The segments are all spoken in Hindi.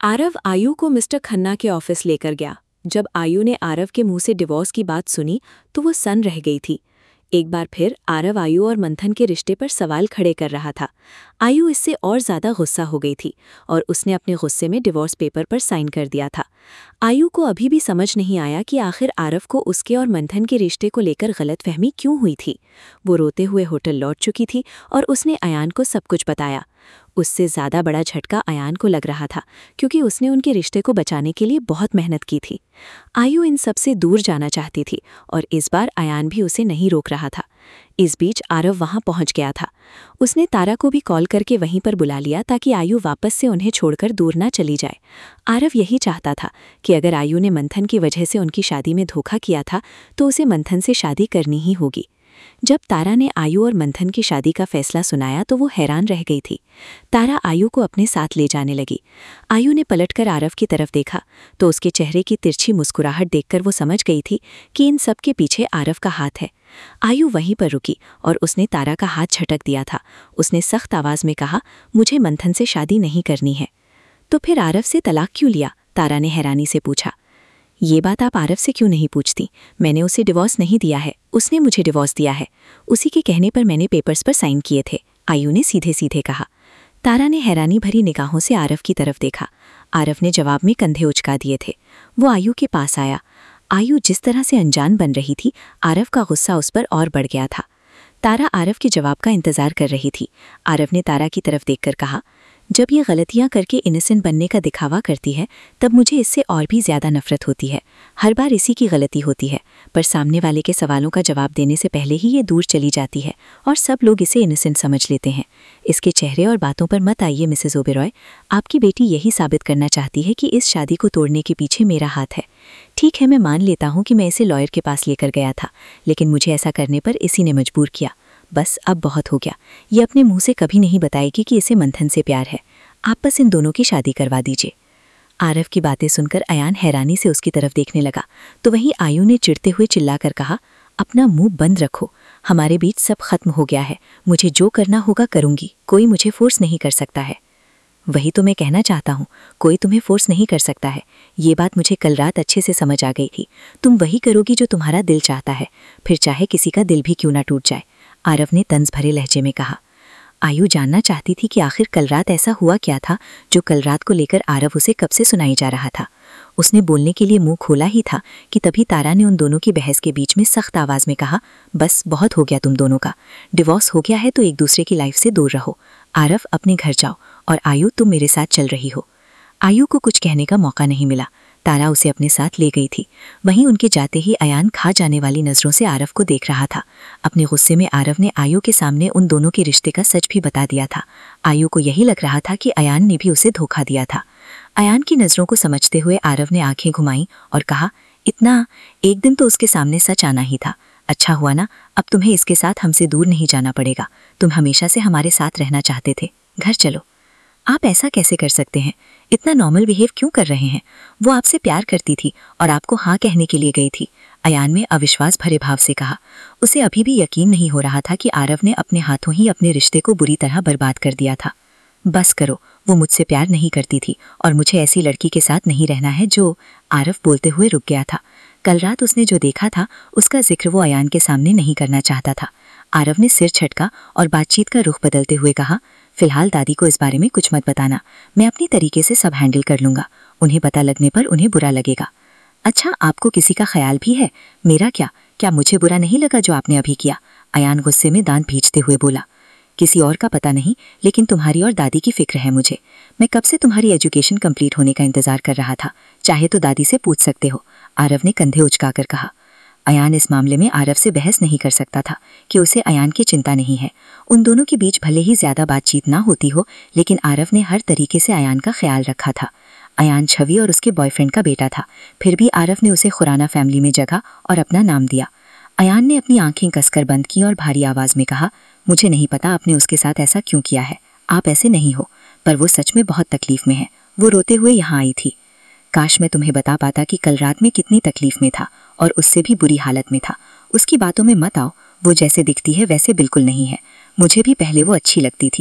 आरव आयु को मिस्टर खन्ना के ऑफिस लेकर गया। जब आयु ने आरव के मुंह से डिवोर्स की बात सुनी तो वो सन रह गई थी। एक बार फिर आरव आयु और मंथन के रिश्ते पर सवाल खड़े कर रहा था। आयु इससे और ज्यादा गुस्सा हो गई थी और उसने अपने गुस्से में डिवोर्स पेपर पर साइन कर दिया था। आयु को अभी भी समझ नहीं आया कि आखिर आरव को उसके और मंथन के रिश्ते को लेकर गलतफहमी क्यों हुई थी। वो रोते हुए होटल लौट चुकी थी और उसने अयान को सब कुछ बताया। उससे ज्यादा बड़ा झटका अयान को लग रहा था, क्योंकि उसने उनके रिश्ते को बचाने के लिए बहुत मेहनत की थी। आयु इन सब से दूर जाना चाहती थी और इस बार अयान भी उसे नहीं रोक रहा था। इस बीच आरव वहां पहुंच गया था। उसने तारा को भी कॉल करके वहीं पर बुला लिया ताकि आयु वापस से उन्हें छोड़कर दूर ना चली जाए। आरव यही चाहता था कि अगर आयु ने मंथन की वजह से उनकी शादी में धोखा किया था तो उसे मंथन से शादी करनी ही होगी। जब तारा ने आयु और मंथन की शादी का फैसला सुनाया तो वो हैरान रह गई थी। तारा आयु को अपने साथ ले जाने लगी। आयु ने पलटकर आरव की तरफ देखा तो उसके चेहरे की तिरछी मुस्कुराहट देखकर वो समझ गई थी कि इन सब के पीछे आरव का हाथ है। आयु वहीं पर रुकी और उसने तारा का हाथ झटक दिया था। उसने सख्त आवाज में कहा, मुझे मंथन से शादी नहीं करनी है। तो फिर आरव से तलाक क्यों लिया? तारा ने हैरानी से पूछा। ये बात आप आरव से क्यों नहीं पूछती? मैंने उसे डिवोर्स नहीं दिया है, उसने मुझे डिवोर्स दिया है। उसी के कहने पर मैंने पेपर्स पर साइन किए थे, आयु ने सीधे सीधे कहा। तारा ने हैरानी भरी निगाहों से आरव की तरफ देखा। आरव ने जवाब में कंधे उचका दिए थे। वो आयु के पास आया। आयु जिस तरह से अनजान बन रही थी, आरव का गुस्सा उस पर और बढ़ गया था। तारा आरव के जवाब का इंतजार कर रही थी। आरव ने तारा की तरफ देखकर कहा, जब ये गलतियां करके इनोसेंट बनने का दिखावा करती है तब मुझे इससे और भी ज्यादा नफरत होती है। हर बार इसी की गलती होती है, पर सामने वाले के सवालों का जवाब देने से पहले ही ये दूर चली जाती है और सब लोग इसे इनोसेंट समझ लेते हैं। इसके चेहरे और बातों पर मत आइए मिसेस ओबेरॉय। आपकी बेटी यही साबित करना चाहती है कि इस शादी को तोड़ने के पीछे मेरा हाथ है। ठीक है, मैं मान लेता हूँ कि मैं इसे लॉयर के पास लेकर गया था, लेकिन मुझे ऐसा करने पर इसी ने मजबूर किया। बस अब बहुत हो गया। ये अपने मुंह से कभी नहीं बताएगी कि इसे मंथन से प्यार है। आप बस इन दोनों की शादी करवा दीजिए। आरव की बातें सुनकर अयान हैरानी से उसकी तरफ देखने लगा तो वहीं आयु ने चिढ़ते हुए चिल्लाकर कहा, अपना मुंह बंद रखो। हमारे बीच सब खत्म हो गया है। मुझे जो करना होगा करूंगी, कोई मुझे फोर्स नहीं कर सकता है। वही तो मैं कहना चाहता हूँ, कोई तुम्हें फोर्स नहीं कर सकता है। ये बात मुझे कल रात अच्छे से समझ आ गई थी। तुम वही करोगी जो तुम्हारा दिल चाहता है, फिर चाहे किसी का दिल भी क्यों ना टूट जाए, आरव ने तंज भरे लहजे में कहा। आयु जानना चाहती थी कि आखिर कल रात ऐसा हुआ क्या था जो कल रात को लेकर आरव उसे कब से सुनाई जा रहा था। उसने बोलने के लिए मुंह खोला ही था कि तभी तारा ने उन दोनों की बहस के बीच में सख्त आवाज में कहा, बस बहुत हो गया तुम दोनों का। डिवोर्स हो गया है तो एक दूसरे की लाइफ से दूर रहो। आरव अपने घर जाओ और आयु तुम मेरे साथ चल रही हो। आयु को कुछ कहने का मौका नहीं मिला। तारा उसे अपने साथ ले गई थी। वहीं उनके जाते ही अयान खा जाने वाली नजरों से आरव को देख रहा था। अपने गुस्से में आरव ने आयु के सामने उन दोनों के रिश्ते का सच भी बता दिया था। आयु को यही लग रहा था कि अयान ने भी उसे धोखा दिया था। अयान की नजरों को समझते हुए आरव ने आंखें घुमाई और कहा, इतना एक दिन तो उसके सामने सच आना ही था। अच्छा हुआ ना, अब तुम्हें इसके साथ हमसे दूर नहीं जाना पड़ेगा। तुम हमेशा से हमारे साथ रहना चाहते थे। घर चलो। आप ऐसा कैसे कर सकते हैं? इतना नॉर्मल बिहेव क्यों कर रहे हैं? वो आपसे प्यार करती थी और आपको हाँ कहने के लिए गई थी, अयान ने अविश्वास भरे भाव से कहा। उसे अभी भी यकीन नहीं हो रहा था कि आरव ने अपने हाथों ही अपने रिश्ते को बुरी तरह बर्बाद कर दिया था। बस करो, वो मुझसे प्यार नहीं करती थी और मुझे ऐसी लड़की के साथ नहीं रहना है जो, आरव बोलते हुए रुक गया था। कल रात उसने जो देखा था उसका जिक्र वो अयान के सामने नहीं करना चाहता था। आरव ने सिर झटका और बातचीत का रुख बदलते हुए कहा, फिलहाल दादी को इस बारे में कुछ मत बताना। मैं अपनी तरीके से सब हैंडल कर लूंगा। उन्हें पता लगने पर उन्हें बुरा लगेगा। अच्छा, आपको किसी का ख्याल भी है? मेरा क्या मुझे बुरा नहीं लगा जो आपने अभी किया? अयान गुस्से में दांत भींचते हुए बोला। किसी और का पता नहीं, लेकिन तुम्हारी और दादी की फिक्र है मुझे। मैं कब से तुम्हारी एजुकेशन कंप्लीट होने का इंतजार कर रहा था। चाहे तो दादी से पूछ सकते हो, आरव ने कंधे उचकाकर कहा। अयान इस मामले में आरव से बहस नहीं कर सकता था कि उसे अयान की चिंता नहीं है। उन दोनों के बीच भले ही ज्यादा बातचीत ना होती हो, लेकिन आरव ने हर तरीके से अयान का ख्याल रखा था। अयान छवि और उसके बॉयफ्रेंड का बेटा था, फिर भी आरव ने उसे खुराना फैमिली में जगह और अपना नाम दिया। अयान ने अपनी आंखें कसकर बंद की और भारी आवाज में कहा, मुझे नहीं पता आपने उसके साथ ऐसा क्यों किया है। आप ऐसे नहीं हो, पर वो सच में बहुत तकलीफ में है। वो रोते हुए यहाँ आई थी। काश मैं तुम्हें बता पाता कि कल रात में कितनी तकलीफ में था और उससे भी बुरी हालत में था। उसकी बातों में मत आओ, वो जैसे दिखती है वैसे बिल्कुल नहीं है। मुझे भी पहले वो अच्छी लगती थी,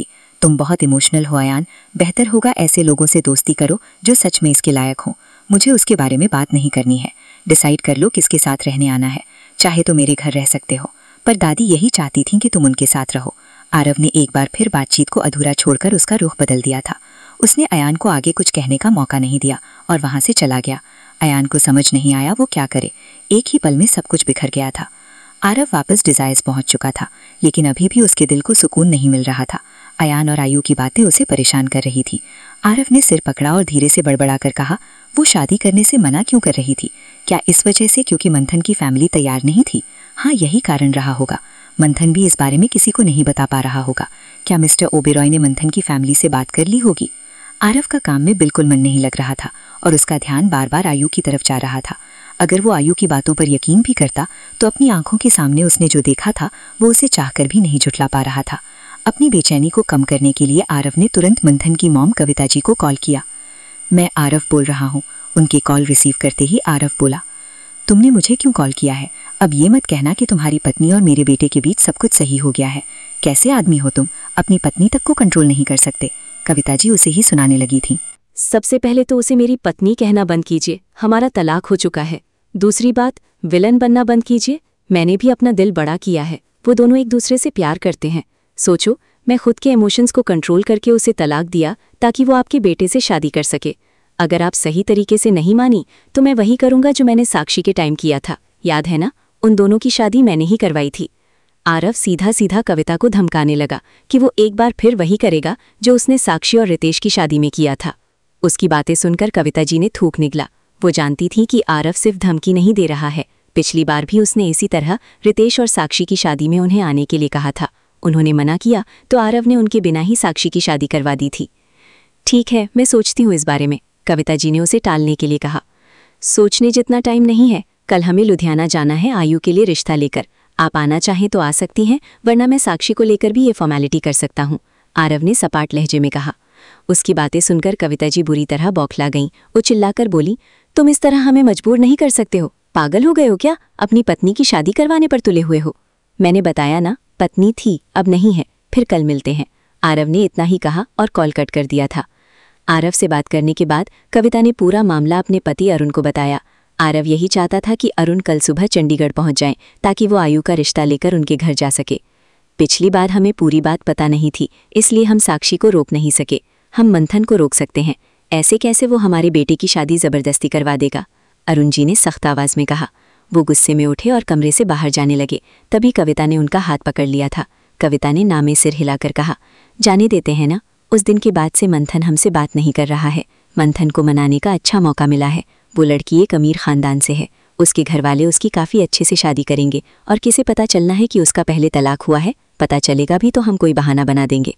तुम बहुत इमोशनल हो अयान, बेहतर होगा ऐसे लोगों से दोस्ती करो जो सच में इसके लायक हो। मुझे उसके बारे में बात नहीं करनी है। डिसाइड कर लो किसके साथ रहने आना है, चाहे तो मेरे घर रह सकते हो। पर दादी यही चाहती थी कि तुम उनके साथ रहो। आरव ने एक बार फिर बातचीत को अधूरा छोड़कर उसका रुख बदल दिया था। उसने अयान को आगे कुछ कहने का मौका नहीं दिया और वहां से चला गया। अयान को समझ नहीं आया वो क्या करे। एक ही पल में सब कुछ बिखर गया था। आरव वापस डिजायर्स पहुंच चुका था, लेकिन अभी भी उसके दिल को सुकून नहीं मिल रहा था। अयान और आयु की बातें उसे परेशान कर रही थी। आरव ने सिर पकड़ा और धीरे से बड़बड़ाकर कहा, वो शादी करने से मना क्यों कर रही थी? क्या इस वजह से क्योंकि मंथन की फैमिली तैयार नहीं थी? हाँ, यही कारण रहा होगा। मंथन भी इस बारे में किसी को नहीं बता पा रहा होगा। क्या मिस्टर ओबेरॉय ने मंथन की फैमिली से बात कर ली होगी? आरव का काम में बिल्कुल मन नहीं लग रहा था और उसका ध्यान बार बार आयु की तरफ जा रहा था। अगर वो आयु की बातों पर यकीन भी करता तो अपनी आंखों के सामने उसने जो देखा था वो उसे चाहकर भी नहीं झुठला पा रहा था। अपनी बेचैनी को कम करने के लिए आरव ने तुरंत मंथन की मॉम कविता जी को कॉल किया। मैं आरव बोल रहा हूँ। उनकी कॉल रिसीव करते ही आरव बोला, तुमने मुझे क्यों कॉल किया है? अब ये मत कहना कि तुम्हारी पत्नी और मेरे बेटे के बीच सब कुछ सही हो गया है। कैसे आदमी हो तुम, अपनी पत्नी तक को कंट्रोल नहीं कर सकते? कविता जी उसे ही सुनाने लगी थी। सबसे पहले तो उसे मेरी पत्नी कहना बंद कीजिए, हमारा तलाक हो चुका है। दूसरी बात, विलन बनना बंद कीजिए। मैंने भी अपना दिल बड़ा किया है, वो दोनों एक दूसरे से प्यार करते हैं। सोचो, मैं खुद के इमोशंस को कंट्रोल करके उसे तलाक दिया ताकि वो आपके बेटे से शादी कर सके। अगर आप सही तरीके से नहीं मानी तो मैं वही करूंगा जो मैंने साक्षी के टाइम किया था। याद है ना, उन दोनों की शादी मैंने ही करवाई थी। आरव सीधा सीधा कविता को धमकाने लगा कि वो एक बार फिर वही करेगा जो उसने साक्षी और रितेश की शादी में किया था। उसकी बातें सुनकर कविता जी ने थूक निकला। वो जानती थी कि आरव सिर्फ धमकी नहीं दे रहा है। पिछली बार भी उसने इसी तरह रितेश और साक्षी की शादी में उन्हें आने के लिए कहा था। उन्होंने मना किया तो आरव ने उनके बिना ही साक्षी की शादी करवा दी थी। ठीक है, मैं सोचती हूँ इस बारे में, कविता जी ने उसे टालने के लिए कहा। सोचने जितना टाइम नहीं है, कल हमें लुधियाना जाना है आयु के लिए रिश्ता लेकर। आप आना चाहें तो आ सकती हैं, वरना मैं साक्षी को लेकर भी ये फॉर्मेलिटी कर सकता हूँ, आरव ने सपाट लहजे में कहा। उसकी बातें सुनकर कविता जी बुरी तरह बौखला गईं। वो चिल्लाकर बोली, तुम इस तरह हमें मजबूर नहीं कर सकते हो। पागल हो गए हो क्या? अपनी पत्नी की शादी करवाने पर तुले हुए हो। मैंने बताया ना, पत्नी थी, अब नहीं है। फिर कल मिलते हैं, आरव ने इतना ही कहा और कॉल कट कर दिया था। आरव से बात करने के बाद कविता ने पूरा मामला अपने पति अरुण को बताया। आरव यही चाहता था कि अरुण कल सुबह चंडीगढ़ पहुंच जाएं ताकि वो आयु का रिश्ता लेकर उनके घर जा सके। पिछली बार हमें पूरी बात पता नहीं थी, इसलिए हम साक्षी को रोक नहीं सके। हम मंथन को रोक सकते हैं, ऐसे कैसे वो हमारे बेटे की शादी जबरदस्ती करवा देगा? अरुण जी ने सख्त आवाज में कहा। वो गुस्से में उठे और कमरे से बाहर जाने लगे। तभी कविता ने उनका हाथ पकड़ लिया था। कविता ने नामे सिर हिलाकर कहा, जाने देते हैं ना। उस दिन के बाद से मंथन हमसे बात नहीं कर रहा है। मंथन को मनाने का अच्छा मौका मिला है। वो लड़की एक अमीर खानदान से है। उसके घरवाले उसकी काफ़ी अच्छे से शादी करेंगे और किसे पता चलना है कि उसका पहले तलाक हुआ है? पता चलेगा भी तो हम कोई बहाना बना देंगे।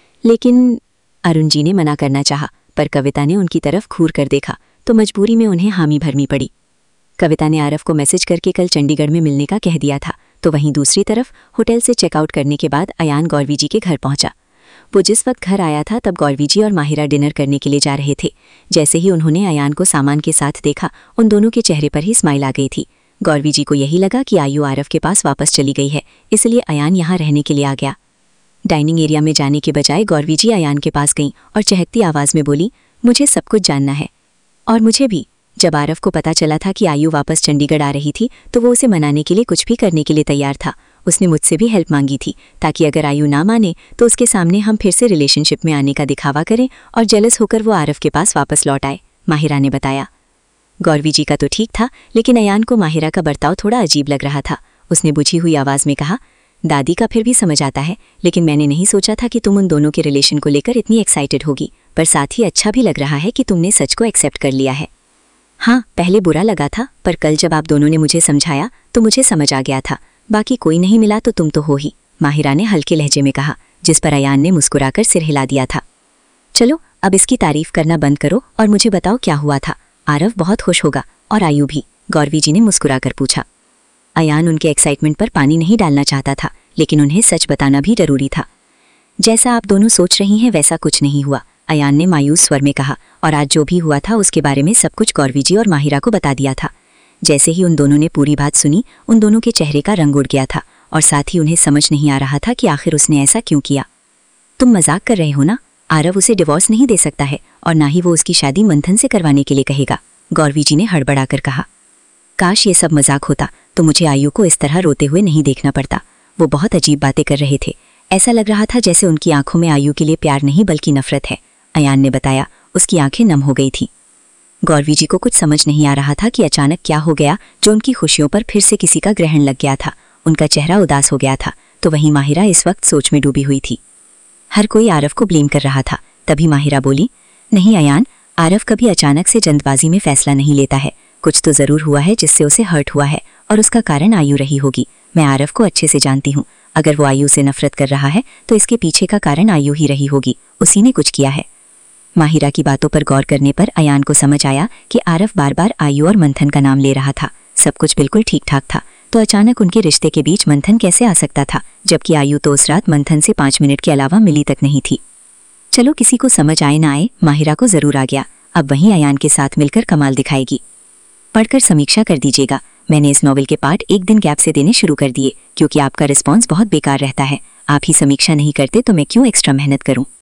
लेकिन अरुण जी ने मना करना चाहा, पर कविता ने उनकी तरफ घूर कर देखा तो मजबूरी में उन्हें हामी भरनी पड़ी। कविता ने आरव को मैसेज करके कल चंडीगढ़ में मिलने का कह दिया था, तो वहीं दूसरी तरफ होटल से चेकआउट करने के बाद अयान गौरवी जी के घर पहुंचा। वो जिस वक्त घर आया था तब गौरवी जी और माहिरा डिनर करने के लिए जा रहे थे। जैसे ही उन्होंने अयान को सामान के साथ देखा, उन दोनों के चेहरे पर ही स्माइल आ गई थी। गौरवी जी को यही लगा कि आयु आरव के पास वापस चली गई है, इसलिए अयान यहाँ रहने के लिए आ गया। डाइनिंग एरिया में जाने के बजाय गौरवी जी अयान के पास गईं और चहकती आवाज़ में बोली, मुझे सब कुछ जानना है। और मुझे भी। जब आरव को पता चला था कि आयु वापस चंडीगढ़ आ रही थी तो वो उसे मनाने के लिए कुछ भी करने के लिए तैयार था। उसने मुझसे भी हेल्प मांगी थी ताकि अगर आयु ना माने तो उसके सामने हम फिर से रिलेशनशिप में आने का दिखावा करें और जेलस होकर वो आरव के पास वापस लौट आए, माहिरा ने बताया। गौरवी जी का तो ठीक था, लेकिन अयान को माहिरा का बर्ताव थोड़ा अजीब लग रहा था। उसने बुझी हुई आवाज़ में कहा, दादी का फिर भी समझ आता है, लेकिन मैंने नहीं सोचा था कि तुम उन दोनों के रिलेशन को लेकर इतनी एक्साइटेड होगी। पर साथ ही अच्छा भी लग रहा है कि तुमने सच को एक्सेप्ट कर लिया है। हाँ, पहले बुरा लगा था, पर कल जब आप दोनों ने मुझे समझाया तो मुझे समझ आ गया था। बाकी कोई नहीं मिला तो तुम तो हो ही, माहिरा ने हल्के लहजे में कहा, जिस पर अयान ने मुस्कुराकर सिर हिला दिया था। चलो अब इसकी तारीफ करना बंद करो और मुझे बताओ क्या हुआ था। आरव बहुत खुश होगा और आयु भी, गौरवी जी ने मुस्कुराकर पूछा। अयान उनके एक्साइटमेंट पर पानी नहीं डालना चाहता था, लेकिन उन्हें सच बताना भी जरूरी था। जैसा आप दोनों सोच रही हैं वैसा कुछ नहीं हुआ, अयान ने मायूस स्वर में कहा, और आज जो भी हुआ था उसके बारे में सब कुछ गौरवी जी और माहिरा को बता दिया था। जैसे ही उन दोनों ने पूरी बात सुनी, उन दोनों के चेहरे का रंग उड़ गया था और साथ ही उन्हें समझ नहीं आ रहा था कि आखिर उसने ऐसा क्यों किया। तुम मजाक कर रहे हो ना? आरव उसे डिवोर्स नहीं दे सकता है और ना ही वो उसकी शादी मंथन से करवाने के लिए कहेगा, गौरवी जी ने हड़बड़ाकर कहा। काश ये सब मजाक होता तो मुझे आयु को इस तरह रोते हुए नहीं देखना पड़ता। वो बहुत अजीब बातें कर रहे थे। ऐसा लग रहा था जैसे उनकी आंखों में आयु के लिए प्यार नहीं बल्कि नफरत है। अयान ने बताया। उसकी आंखें नम हो गई थी। गौरवी जी को कुछ समझ नहीं आ रहा था कि अचानक क्या हो गया जो उनकी खुशियों पर फिर से किसी का ग्रहण लग गया था। उनका चेहरा उदास हो गया था तो वहीं माहिरा इस वक्त सोच में डूबी हुई थी। हर कोई आरव को ब्लेम कर रहा था। तभी माहिरा बोली, नहीं अयान, आरव कभी अचानक से जल्दबाजी में फैसला नहीं लेता है। कुछ तो जरूर हुआ है जिससे उसे हर्ट हुआ है और उसका कारण आयु रही होगी। मैं आरव को अच्छे से जानती हूँ। अगर वो आयु से नफरत कर रहा है तो इसके पीछे का कारण आयु ही रही होगी। उसी ने कुछ किया है। माहिरा की बातों पर गौर करने पर अयान को समझ आया कि आरव बार बार आयु और मंथन का नाम ले रहा था। सब कुछ बिल्कुल ठीक ठाक था तो अचानक उनके रिश्ते के बीच मंथन कैसे आ सकता था, जबकि आयु तो उस रात मंथन से 5 मिनट के अलावा मिली तक नहीं थी। चलो किसी को समझ आए ना आए, माहिरा को जरूर आ गया। अब वहीं अयान के साथ मिलकर कमाल दिखाएगी। पढ़कर समीक्षा कर दीजिएगा। मैंने इस नॉवेल के पार्ट एक दिन गैप से देने शुरू कर दिए क्योंकि आपका रिस्पॉन्स बहुत बेकार रहता है। आप ही समीक्षा नहीं करते तो मैं क्यों एक्स्ट्रा मेहनत करूं।